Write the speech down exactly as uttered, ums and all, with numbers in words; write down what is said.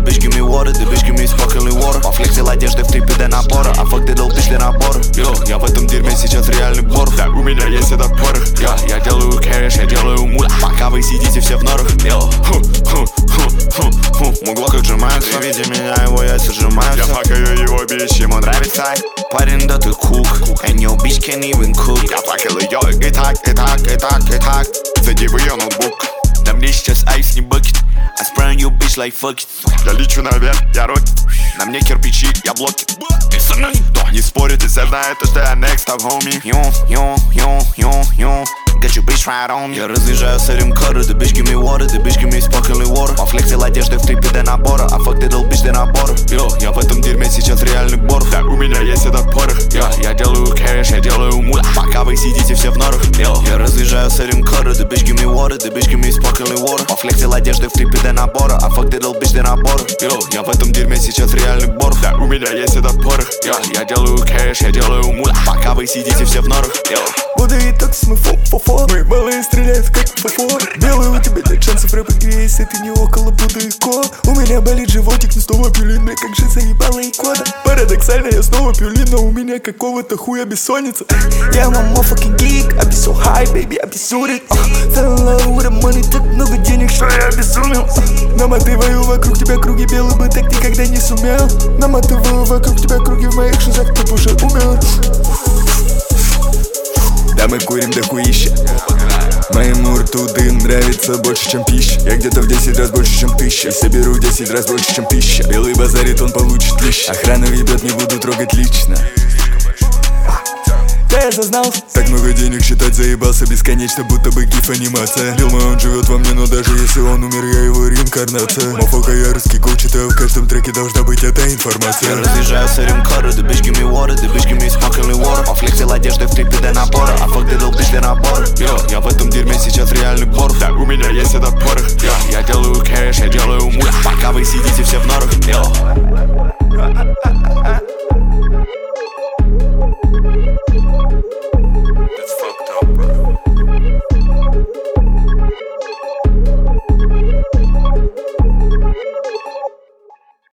bitch give me water, the bitch give me sparkling water. Пофлексил одежды в трипе до напора, а fuck ты дал bitch для набора. Йо, я в этом дерьме сейчас реальный бор. Да, у меня есть этот порох. Я, я делаю кэш, я делаю мула, пока вы сидите все в норах. Йо, ху, ху, ху, ху, ху. Мугло как сжимается, при виде меня его яйца сжимаются. Я факаю его bitch, ему нравится. Парень, да ты кук, and your bitch can't even cook. Я плакал ее и так, и так, и так, и так. Зайди в ее ноутбук. Да мне сейчас айс не бакет, I spray on your bitch like fuck it. Я лечу наверх, я рокет. На мне кирпичи, я блоки. И со мной никто не спорит, и все знают, что я next up, homie. Yo, yo, yo, yo, yo. Got your bitch right on me. Я разъезжаю с этим кары, the bitch give me water, the bitch give me sparkling water. Пофлексил одежды в трипе до набора, а fuck ты дал bitch для набора. Йо, я в этом дерьме сейчас реальный бор. Да, у меня есть этот порох. Я, я делаю кэш, я делаю мула, пока вы сидите все в норах. Йо, я разъезжаю с этим кары, the bitch give me water, the bitch give me sparkling water. Пофлексил одежды в трипе до набора, а fuck ты дал bitch для набора. Йо, я в этом дерьме сейчас реальный бор. Да, у меня есть этот порох. Я, я делаю кэш, я делаю мула, пока вы сидите все в норах. Йо. Буду и такс, мы фо-фо-фо. Мы малые стреляют как фо-фо. Белый у тебя нет шансов рэп игре, если ты не около Будыко. У меня болит животик, но снова пюлин, мне как же заебала икона. Парадоксально, я снова пюлин, но у меня какого-то хуя бессонница. Я motherfucking geek, I be so high, baby, I be suited. Fell in love with the money, так много денег, что я обезумел. Намотываю вокруг тебя круги, белый бы так никогда не сумел. Намотываю вокруг тебя круги, в моих шизах ты уже умер. Да мы курим дохуища. Моему рту дым нравится больше, чем пища. Я где-то в десять раз больше, чем тысяча. И соберу в десять раз больше, чем пища. Белый базарит, он получит лещ. Охрану ебет, не буду трогать лично. Да я зазнался. Так много денег считать заебался бесконечно, будто бы гиф-анимация. Лил мой, он живет во мне, но даже если он умер, я его реинкарнация. Мофока яростки коучит, а в каждом треке должна быть эта информация. Я разъезжаю с этим кары, the bitch give me water, the bitch give me sparkling water. Пофлексил одежды в трипе до набора, а fuck ты дал bitch для набора. Йо, я в этом дерьме сейчас реальный бор. Да, у меня есть этот порох. Я, я делаю кэш, я делаю мула, пока вы сидите все в норах. Йо.